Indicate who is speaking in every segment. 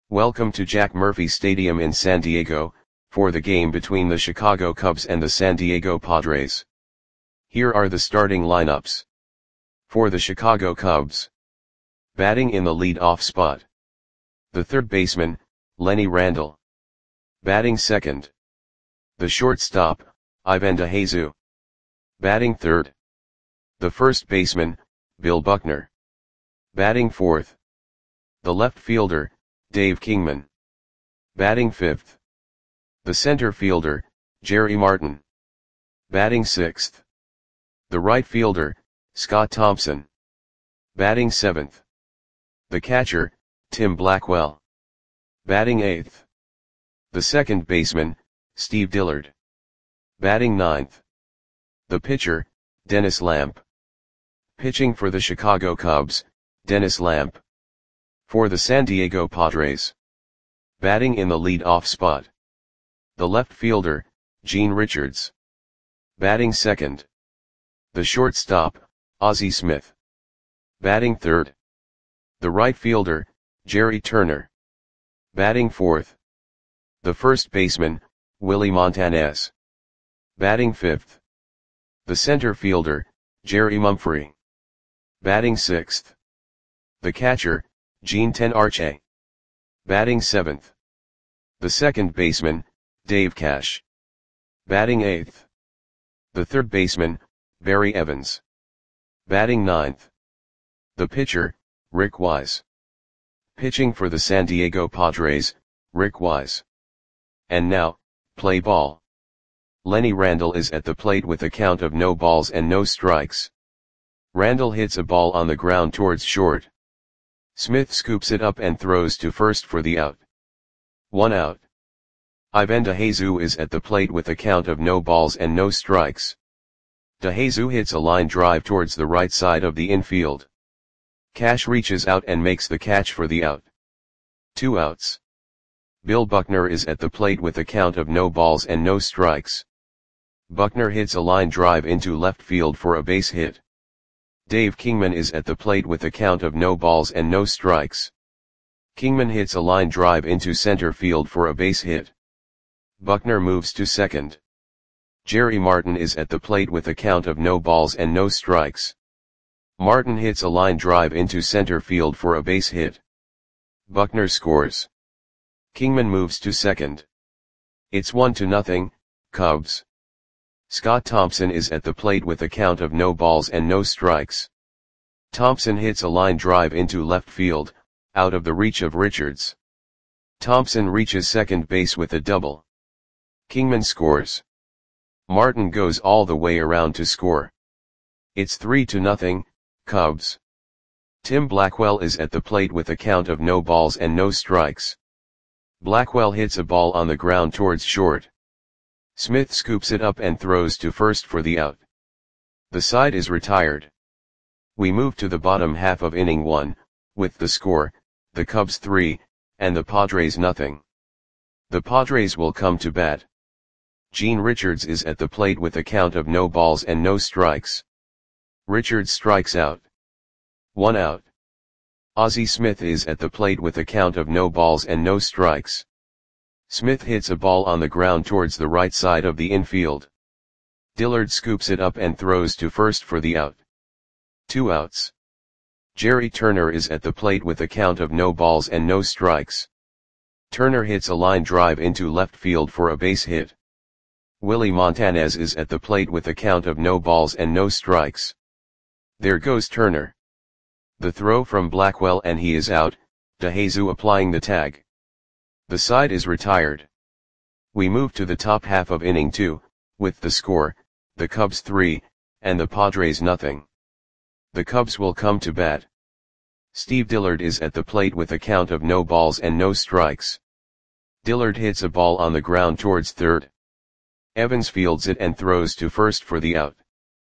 Speaker 1: Welcome to Jack Murphy Stadium in San Diego, for the game between the Chicago Cubs and the San Diego Padres. Here are the starting lineups. For the Chicago Cubs. Batting in the lead-off spot. The third baseman, Lenny Randle. Batting second. The shortstop, Ivan DeJesus. Batting third. The first baseman, Bill Buckner. Batting fourth. The left fielder, Dave Kingman. Batting fifth. The center fielder, Jerry Martin. Batting sixth. The right fielder, Scott Thompson. Batting seventh. The catcher, Tim Blackwell. Batting eighth. The second baseman, Steve Dillard. Batting ninth. The pitcher, Dennis Lamp. Pitching for the Chicago Cubs, Dennis Lamp. For the San Diego Padres. Batting in the lead-off spot. The left fielder, Gene Richards. Batting second. The shortstop, Ozzie Smith. Batting third. The right fielder, Jerry Turner. Batting fourth. The first baseman, Willie Montanez. Batting fifth. The center fielder, Jerry Mumphrey. Batting sixth. The catcher, Gene Tenarche. Batting seventh. The second baseman, Dave Cash. Batting eighth. The third baseman, Barry Evans. Batting ninth. The pitcher, Rick Wise. Pitching for the San Diego Padres, Rick Wise. And now, play ball. Lenny Randle is at the plate with a count of no balls and no strikes. Randle hits a ball on the ground towards short. Smith scoops it up and throws to first for the out. 1 out. Ivan DeJesus is at the plate with a count of no balls and no strikes. DeJesus hits a line drive towards the right side of the infield. Cash reaches out and makes the catch for the out. 2 outs. Bill Buckner is at the plate with a count of no balls and no strikes. Buckner hits a line drive into left field for a base hit. Dave Kingman is at the plate with a count of no balls and no strikes. Kingman hits a line drive into center field for a base hit. Buckner moves to second. Jerry Martin is at the plate with a count of no balls and no strikes. Martin hits a line drive into center field for a base hit. Buckner scores. Kingman moves to second. It's 1-0, Cubs. Scott Thompson is at the plate with a count of no balls and no strikes. Thompson hits a line drive into left field, out of the reach of Richards. Thompson reaches second base with a double. Kingman scores. Martin goes all the way around to score. It's 3-0, Cubs. Tim Blackwell is at the plate with a count of no balls and no strikes. Blackwell hits a ball on the ground towards short. Smith scoops it up and throws to first for the out. The side is retired. We move to the bottom half of inning 1, with the score, the Cubs 3, and the Padres nothing. The Padres will come to bat. Gene Richards is at the plate with a count of no balls and no strikes. Richards strikes out. 1 out. Ozzie Smith is at the plate with a count of no balls and no strikes. Smith hits a ball on the ground towards the right side of the infield. Dillard scoops it up and throws to first for the out. 2 outs. Jerry Turner is at the plate with a count of no balls and no strikes. Turner hits a line drive into left field for a base hit. Willie Montanez is at the plate with a count of no balls and no strikes. There goes Turner. The throw from Blackwell and he is out, DeJesus applying the tag. The side is retired. We move to the top half of inning 2, with the score, the Cubs 3, and the Padres nothing. The Cubs will come to bat. Steve Dillard is at the plate with a count of no balls and no strikes. Dillard hits a ball on the ground towards third. Evans fields it and throws to first for the out.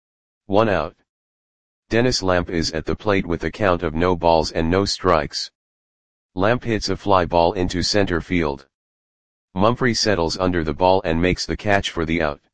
Speaker 1: 1 out. Dennis Lamp is at the plate with a count of no balls and no strikes. Lamp hits a fly ball into center field. Mumphrey settles under the ball and makes the catch for the out.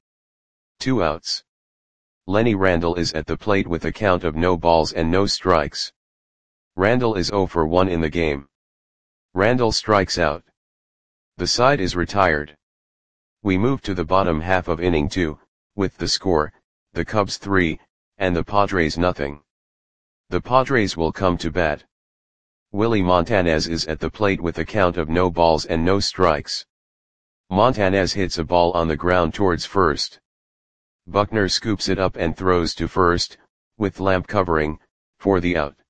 Speaker 1: 2 outs. Lenny Randle is at the plate with a count of no balls and no strikes. Randle is 0 for 1 in the game. Randall strikes out. The side is retired. We move to the bottom half of inning 2, with the score, the Cubs 3, and the Padres nothing. The Padres will come to bat. Willie Montanez is at the plate with a count of no balls and no strikes. Montanez hits a ball on the ground towards first. Buckner scoops it up and throws to first, with Lamp covering, for the out.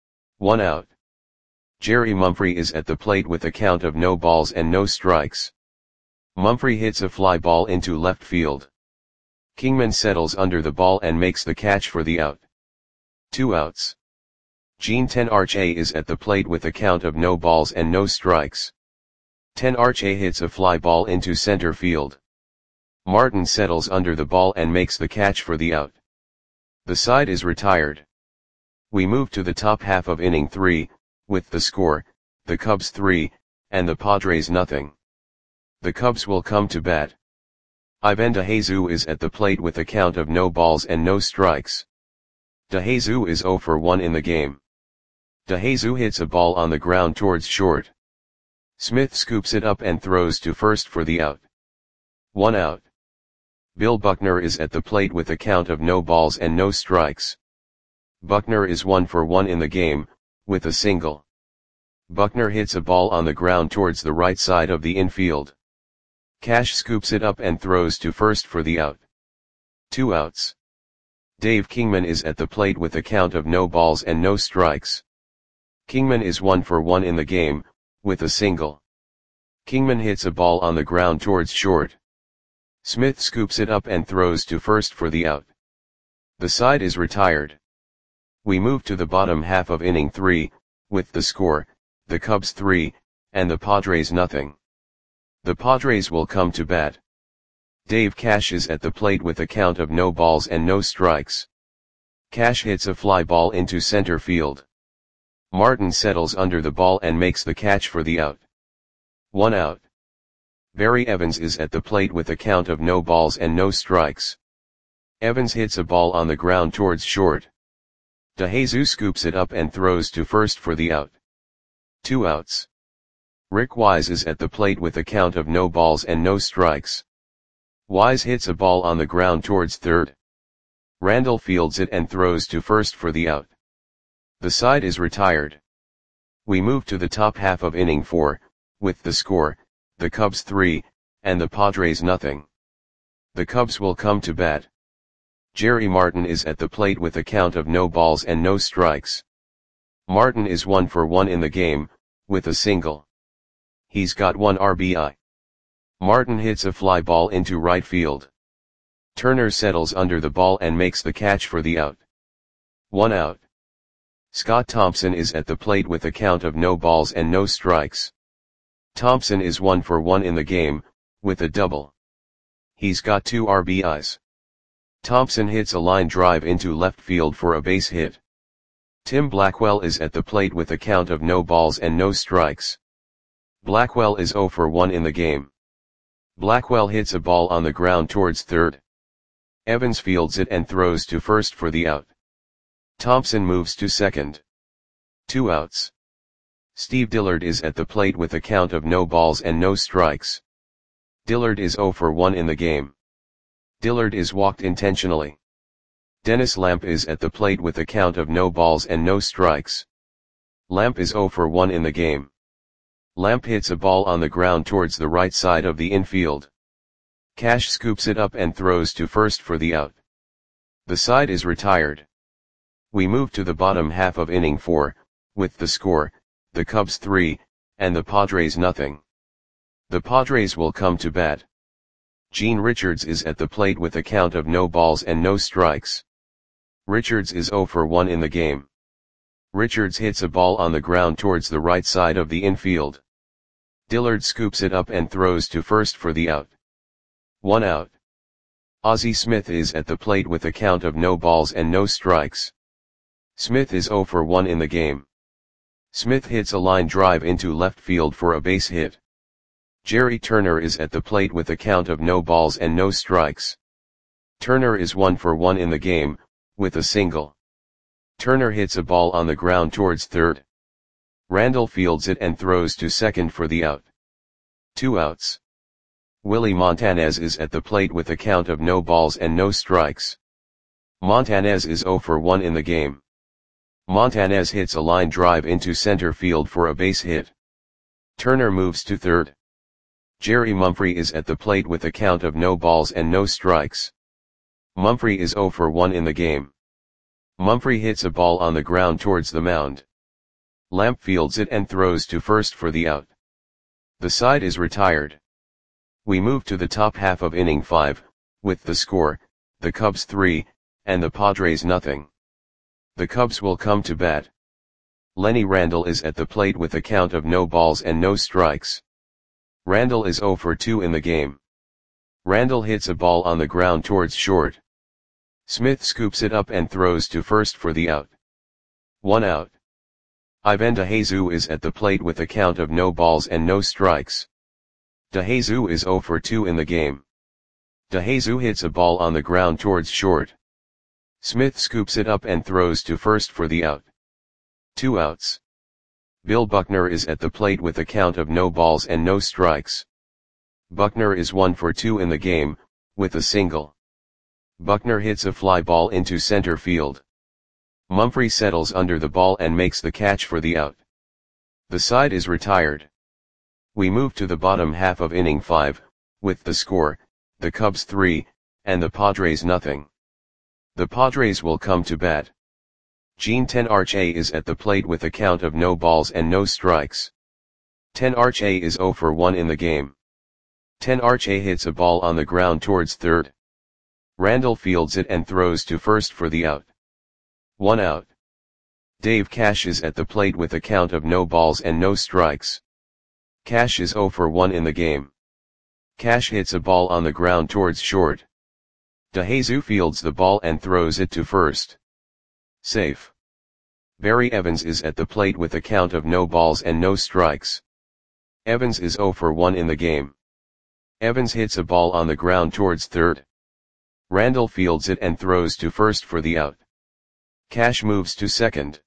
Speaker 1: 1 out. Jerry Mumphrey is at the plate with a count of no balls and no strikes. Mumphrey hits a fly ball into left field. Kingman settles under the ball and makes the catch for the out. 2 outs. Gene Tenarche is at the plate with a count of no balls and no strikes. Tenarche hits a fly ball into center field. Martin settles under the ball and makes the catch for the out. The side is retired. We move to the top half of inning 3, with the score, the Cubs 3, and the Padres nothing. The Cubs will come to bat. Ivan DeJesus is at the plate with a count of no balls and no strikes. DeJesus is 0 for 1 in the game. DeJesus hits a ball on the ground towards short. Smith scoops it up and throws to first for the out. 1 out. Bill Buckner is at the plate with a count of no balls and no strikes. Buckner is 1 for 1 in the game, with a single. Buckner hits a ball on the ground towards the right side of the infield. Cash scoops it up and throws to first for the out. 2 outs. Dave Kingman is at the plate with a count of no balls and no strikes. Kingman is 1 for 1 in the game, with a single. Kingman hits a ball on the ground towards short. Smith scoops it up and throws to first for the out. The side is retired. We move to the bottom half of inning 3, with the score, the Cubs 3, and the Padres nothing. The Padres will come to bat. Dave Cash is at the plate with a count of no balls and no strikes. Cash hits a fly ball into center field. Martin settles under the ball and makes the catch for the out. 1 out. Barry Evans is at the plate with a count of no balls and no strikes. Evans hits a ball on the ground towards short. DeJesus scoops it up and throws to first for the out. 2 outs. Rick Wise is at the plate with a count of no balls and no strikes. Wise hits a ball on the ground towards third. Randall fields it and throws to first for the out. The side is retired. We move to the top half of inning 4, with the score, the Cubs 3, and the Padres nothing. The Cubs will come to bat. Jerry Martin is at the plate with a count of no balls and no strikes. Martin is 1 for 1 in the game, with a single. He's got 1 RBI. Martin hits a fly ball into right field. Turner settles under the ball and makes the catch for the out. 1 out. Scott Thompson is at the plate with a count of no balls and no strikes. Thompson is 1 for 1 in the game, with a double. He's got 2 RBIs. Thompson hits a line drive into left field for a base hit. Tim Blackwell is at the plate with a count of no balls and no strikes. Blackwell is 0 for 1 in the game. Blackwell hits a ball on the ground towards third. Evans fields it and throws to first for the out. Thompson moves to second. 2 outs. Steve Dillard is at the plate with a count of no balls and no strikes. Dillard is 0 for 1 in the game. Dillard is walked intentionally. Dennis Lamp is at the plate with a count of no balls and no strikes. Lamp is 0 for 1 in the game. Lamp hits a ball on the ground towards the right side of the infield. Cash scoops it up and throws to first for the out. The side is retired. We move to the bottom half of inning 4, with the score, the Cubs 3, and the Padres nothing. The Padres will come to bat. Gene Richards is at the plate with a count of no balls and no strikes. Richards is 0 for 1 in the game. Richards hits a ball on the ground towards the right side of the infield. Dillard scoops it up and throws to first for the out. 1 out. Ozzie Smith is at the plate with a count of no balls and no strikes. Smith is 0 for 1 in the game. Smith hits a line drive into left field for a base hit. Jerry Turner is at the plate with a count of no balls and no strikes. Turner is 1 for 1 in the game, with a single. Turner hits a ball on the ground towards third. Randall fields it and throws to second for the out. 2 outs. Willie Montanez is at the plate with a count of no balls and no strikes. Montanez is 0 for 1 in the game. Montanez hits a line drive into center field for a base hit. Turner moves to third. Jerry Mumphrey is at the plate with a count of no balls and no strikes. Mumphrey is 0 for 1 in the game. Mumphrey hits a ball on the ground towards the mound. Lamp fields it and throws to first for the out. The side is retired. We move to the top half of inning 5, with the score, the Cubs 3, and the Padres nothing. The Cubs will come to bat. Lenny Randall is at the plate with a count of no balls and no strikes. Randall is 0 for 2 in the game. Randall hits a ball on the ground towards short. Smith scoops it up and throws to first for the out. 1 out. Ivan DeJesus is at the plate with a count of no balls and no strikes. DeJesus is 0 for 2 in the game. DeJesus hits a ball on the ground towards short. Smith scoops it up and throws to first for the out. 2 outs. Bill Buckner is at the plate with a count of no balls and no strikes. Buckner is 1 for 2 in the game, with a single. Buckner hits a fly ball into center field. Mumphrey settles under the ball and makes the catch for the out. The side is retired. We move to the bottom half of inning 5, with the score, the Cubs 3, and the Padres nothing. The Padres will come to bat. Gene Tenarche is at the plate with a count of no balls and no strikes. Tenarche is 0 for 1 in the game. Tenarche hits a ball on the ground towards third. Randall fields it and throws to first for the out. 1 out. Dave Cash is at the plate with a count of no balls and no strikes. Cash is 0 for 1 in the game. Cash hits a ball on the ground towards short. DeJesus fields the ball and throws it to first. Safe. Barry Evans is at the plate with a count of no balls and no strikes. Evans is 0 for 1 in the game. Evans hits a ball on the ground towards third. Randall fields it and throws to first for the out. Cash moves to second.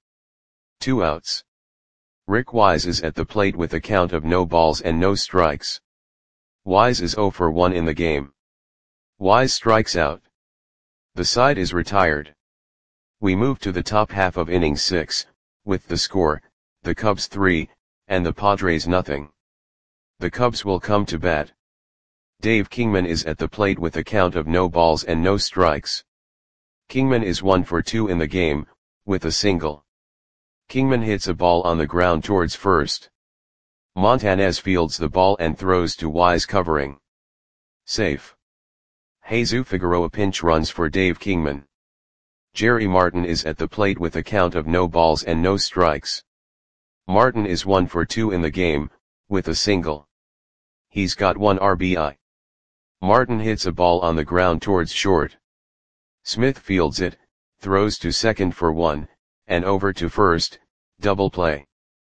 Speaker 1: 2 outs. Rick Wise is at the plate with a count of no balls and no strikes. Wise is 0 for 1 in the game. Wise strikes out. The side is retired. We move to the top half of inning 6, with the score, the Cubs 3, and the Padres nothing. The Cubs will come to bat. Dave Kingman is at the plate with a count of no balls and no strikes. Kingman is 1 for 2 in the game, with a single. Kingman hits a ball on the ground towards first. Montanez fields the ball and throws to Wise covering. Safe. Jesus Figueroa pinch runs for Dave Kingman. Jerry Martin is at the plate with a count of no balls and no strikes. Martin is 1 for 2 in the game, with a single. He's got 1 RBI. Martin hits a ball on the ground towards short. Smith fields it, throws to second for 1, and over to first, double play.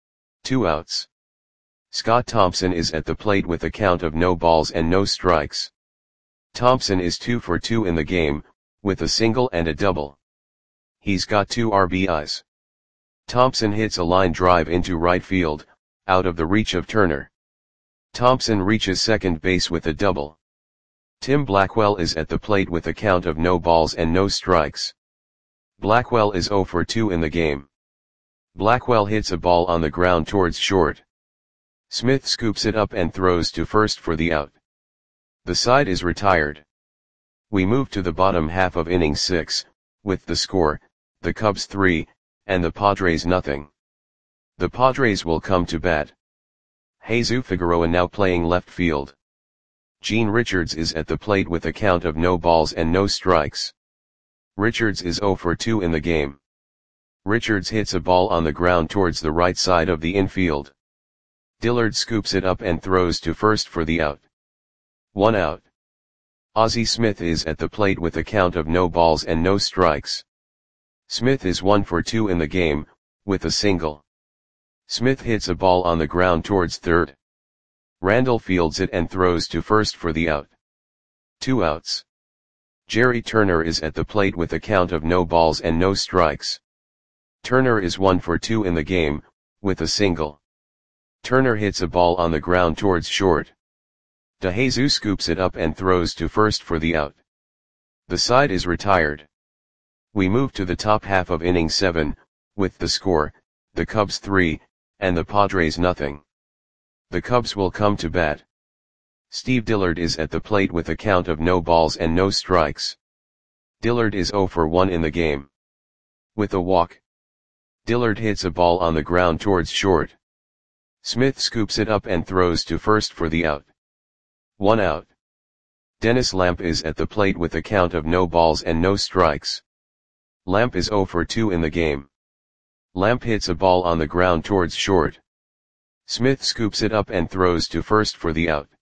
Speaker 1: 2 outs. Scott Thompson is at the plate with a count of no balls and no strikes. Thompson is 2 for 2 in the game, with a single and a double. He's got 2 RBIs. Thompson hits a line drive into right field, out of the reach of Turner. Thompson reaches second base with a double. Tim Blackwell is at the plate with a count of no balls and no strikes. Blackwell is 0 for 2 in the game. Blackwell hits a ball on the ground towards short. Smith scoops it up and throws to first for the out. The side is retired. We move to the bottom half of inning 6, with the score, the Cubs 3, and the Padres nothing. The Padres will come to bat. Jesus Figueroa now playing left field. Gene Richards is at the plate with a count of no balls and no strikes. Richards is 0 for 2 in the game. Richards hits a ball on the ground towards the right side of the infield. Dillard scoops it up and throws to first for the out. 1 out. Ozzie Smith is at the plate with a count of no balls and no strikes. Smith is 1 for 2 in the game, with a single. Smith hits a ball on the ground towards third. Randall fields it and throws to first for the out. 2 outs. Jerry Turner is at the plate with a count of no balls and no strikes. Turner is 1 for 2 in the game, with a single. Turner hits a ball on the ground towards short. DeJesus scoops it up and throws to first for the out. The side is retired. We move to the top half of inning 7, with the score, the Cubs 3, and the Padres nothing. The Cubs will come to bat. Steve Dillard is at the plate with a count of no balls and no strikes. Dillard is 0 for 1 in the game. With a walk, Dillard hits a ball on the ground towards short. Smith scoops it up and throws to first for the out. 1 out. Dennis Lamp is at the plate with a count of no balls and no strikes. Lamp is 0 for 2 in the game. Lamp hits a ball on the ground towards short. Smith scoops it up and throws to first for the out.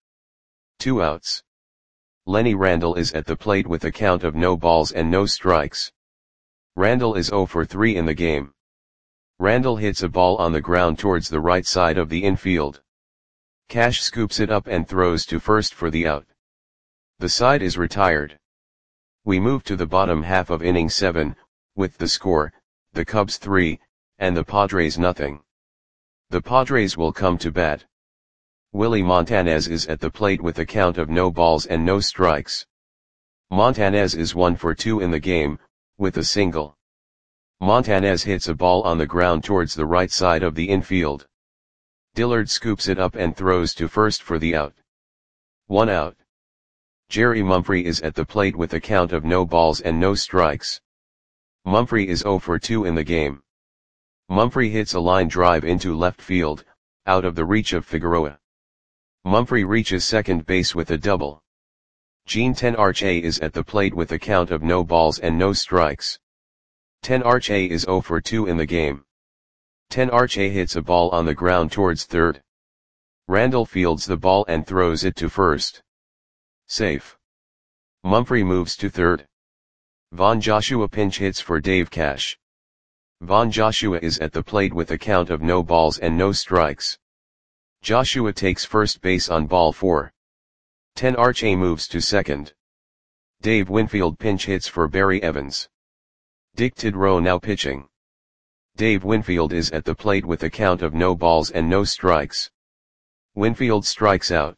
Speaker 1: 2 outs. Lenny Randle is at the plate with a count of no balls and no strikes. Randle is 0 for 3 in the game. Randle hits a ball on the ground towards the right side of the infield. Cash scoops it up and throws to first for the out. The side is retired. We move to the bottom half of inning 7, with the score, the Cubs 3, and the Padres nothing. The Padres will come to bat. Willie Montanez is at the plate with a count of no balls and no strikes. Montanez is 1 for 2 in the game, with a single. Montanez hits a ball on the ground towards the right side of the infield. Dillard scoops it up and throws to first for the out. 1 out. Jerry Mumphrey is at the plate with a count of no balls and no strikes. Mumphrey is 0 for 2 in the game. Mumphrey hits a line drive into left field, out of the reach of Figueroa. Mumphrey reaches second base with a double. Gene Tenarche is at the plate with a count of no balls and no strikes. Tenarche is 0 for 2 in the game. Tenarche hits a ball on the ground towards third. Randle fields the ball and throws it to first. Safe. Mumphrey moves to third. Von Joshua pinch hits for Dave Cash. Von Joshua is at the plate with a count of no balls and no strikes. Joshua takes first base on ball 4. Tenarche moves to second. Dave Winfield pinch hits for Barry Evans. Dick Tidrow now pitching. Dave Winfield is at the plate with a count of no balls and no strikes. Winfield strikes out.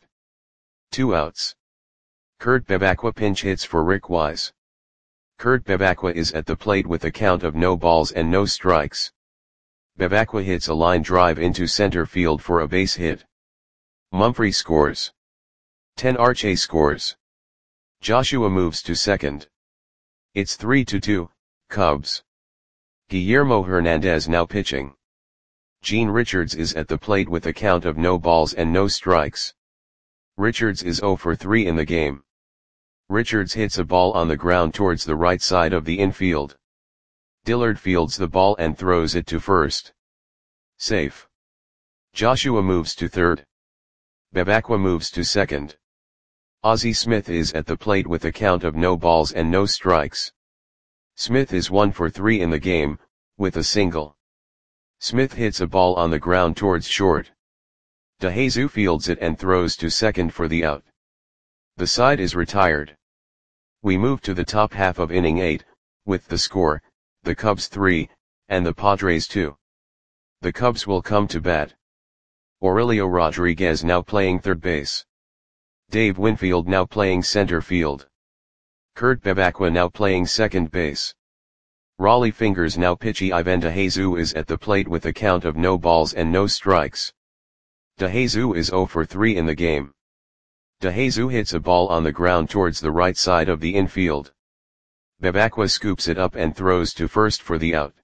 Speaker 1: 2 outs. Kurt Bevacqua pinch hits for Rick Wise. Kurt Bevacqua is at the plate with a count of no balls and no strikes. Bevacqua hits a line drive into center field for a base hit. Mumphrey scores. Tenarche scores. Joshua moves to second. It's 3-2, Cubs. Guillermo Hernandez now pitching. Gene Richards is at the plate with a count of no balls and no strikes. Richards is 0 for 3 in the game. Richards hits a ball on the ground towards the right side of the infield. Dillard fields the ball and throws it to first. Safe. Joshua moves to third. Bevacqua moves to second. Ozzie Smith is at the plate with a count of no balls and no strikes. Smith is 1 for 3 in the game, with a single. Smith hits a ball on the ground towards short. DeJesus fields it and throws to second for the out. The side is retired. We move to the top half of inning 8, with the score, the Cubs 3, and the Padres 2. The Cubs will come to bat. Aurelio Rodriguez now playing third base. Dave Winfield now playing center field. Kurt Bevacqua now playing second base. Raleigh Fingers now pitching. Ivan DeJesus is at the plate with a count of no balls and no strikes. DeJesus is 0 for 3 in the game. DeJesus hits a ball on the ground towards the right side of the infield. Bevacqua scoops it up and throws to first for the out.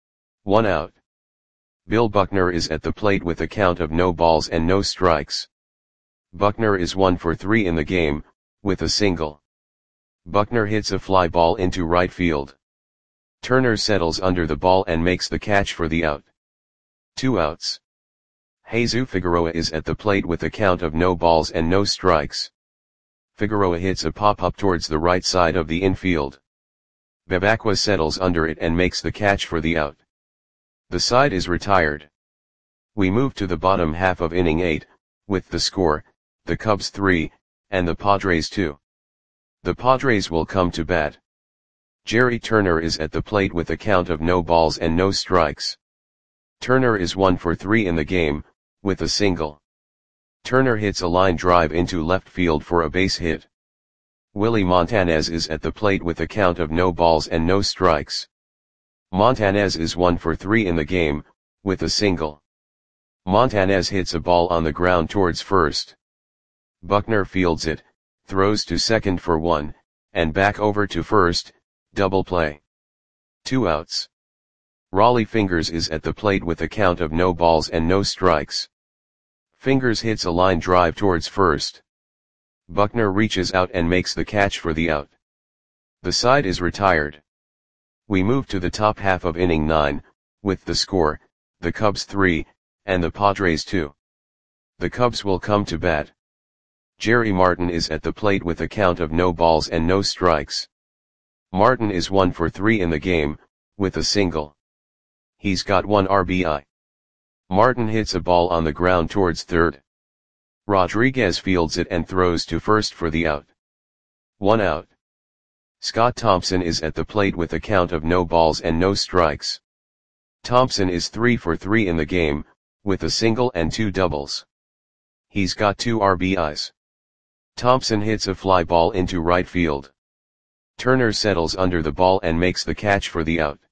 Speaker 1: 1 out. Bill Buckner is at the plate with a count of no balls and no strikes. Buckner is 1 for 3 in the game, with a single. Buckner hits a fly ball into right field. Turner settles under the ball and makes the catch for the out. 2 outs. Jesus Figueroa is at the plate with a count of no balls and no strikes. Figueroa hits a pop-up towards the right side of the infield. Bevacqua settles under it and makes the catch for the out. The side is retired. We move to the bottom half of inning 8, with the score, the Cubs 3, and the Padres 2. The Padres will come to bat. Jerry Turner is at the plate with a count of no balls and no strikes. Turner is 1 for 3 in the game, with a single. Turner hits a line drive into left field for a base hit. Willie Montanez is at the plate with a count of no balls and no strikes. Montanez is 1 for 3 in the game, with a single. Montanez hits a ball on the ground towards first. Buckner fields it, throws to second for 1, and back over to first, double play. 2 outs. Rollie Fingers is at the plate with a count of no balls and no strikes. Fingers hits a line drive towards first. Buckner reaches out and makes the catch for the out. The side is retired. We move to the top half of inning 9, with the score, the Cubs 3, and the Padres 2. The Cubs will come to bat. Jerry Martin is at the plate with a count of no balls and no strikes. Martin is 1 for 3 in the game, with a single. He's got 1 RBI. Martin hits a ball on the ground towards third. Rodriguez fields it and throws to first for the out. 1 out. Scott Thompson is at the plate with a count of no balls and no strikes. Thompson is 3 for 3 in the game, with a single and 2 doubles. He's got 2 RBIs. Thompson hits a fly ball into right field. Turner settles under the ball and makes the catch for the out.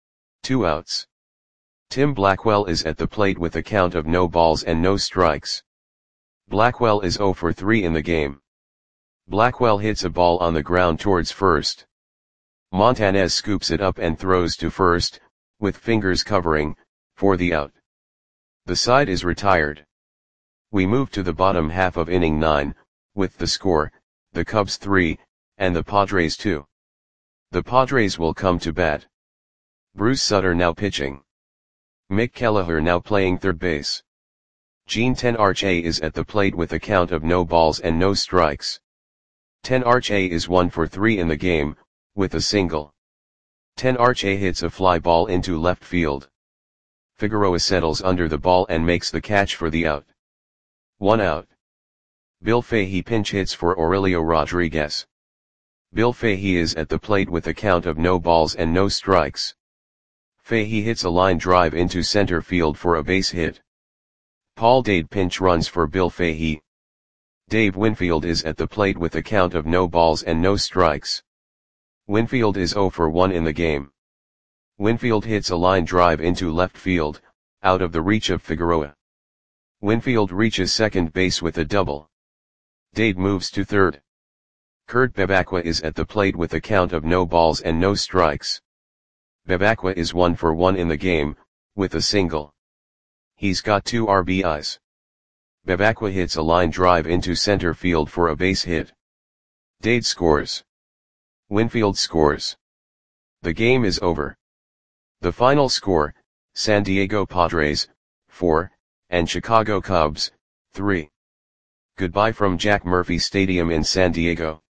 Speaker 1: 2 outs. Tim Blackwell is at the plate with a count of no balls and no strikes. Blackwell is 0 for 3 in the game. Blackwell hits a ball on the ground towards first. Montanez scoops it up and throws to first, with Fingers covering, for the out. The side is retired. We move to the bottom half of inning 9, with the score, the Cubs 3, and the Padres 2. The Padres will come to bat. Bruce Sutter now pitching. Mick Kelleher now playing third base. Gene Tenarche is at the plate with a count of no balls and no strikes. Tenarche is 1 for 3 in the game, with a single. Tenarche hits a fly ball into left field. Figueroa settles under the ball and makes the catch for the out. 1 out. Bill Fahey pinch hits for Aurelio Rodriguez. Bill Fahey is at the plate with a count of no balls and no strikes. Fahey hits a line drive into center field for a base hit. Paul Dade pinch runs for Bill Fahey. Dave Winfield is at the plate with a count of no balls and no strikes. Winfield is 0 for 1 in the game. Winfield hits a line drive into left field, out of the reach of Figueroa. Winfield reaches second base with a double. Dade moves to third. Kurt Bebacqua is at the plate with a count of no balls and no strikes. Bebacqua is 1 for 1 in the game, with a single. He's got 2 RBIs. Bebacqua hits a line drive into center field for a base hit. Dade scores. Winfield scores. The game is over. The final score, San Diego Padres, 4, and Chicago Cubs, 3. Goodbye from Jack Murphy Stadium in San Diego.